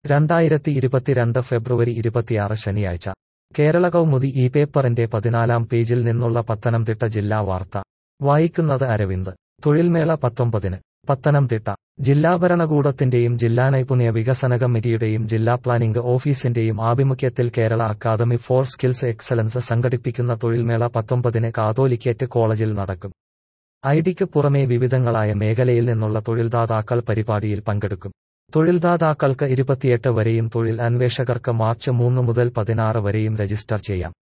2022 ഫെബ്രുവരി 26 ശനിയാഴ്ച കേരള കൗമുദി ഈ പേപ്പറിന്റെ 14-ാം പേജിൽ നിന്നുള്ള പത്തനംതിട്ട ജില്ലാ വാർത്ത വായിക്കുന്നത് അരവിന്ദ്. തൊഴിൽമേള 19-ന് പത്തനംതിട്ട. ജില്ലാ ഭരണകൂടത്തിന്റെയും ജില്ലാ നൈപുണ്യ വികസന കമ്മിറ്റിയുടെയും ജില്ലാ പ്ലാനിംഗ് ഓഫീസിന്റെയും ആഭിമുഖ്യത്തിൽ Kerala academy for skills excellence സംഘടിപ്പിക്കുന്ന തൊഴിൽമേള 19-ന് കാതോലിക്കേറ്റ് കോളേജിൽ നടക്കും. ഐടിക്ക് പുറമെ വിവിധങ്ങളായ മേഖലയിൽ നിന്നുള്ള തൊഴിൽദാതാക്കൾ പരിപാടിയിൽ പങ്കെടുക്കും. തൊഴിൽദാതാക്കൾക്ക് 28 വരെയും തൊഴിൽ അന്വേഷകർക്ക് മാർച്ച് 3 മുതൽ 16 വരെയും രജിസ്റ്റർ ചെയ്യാം.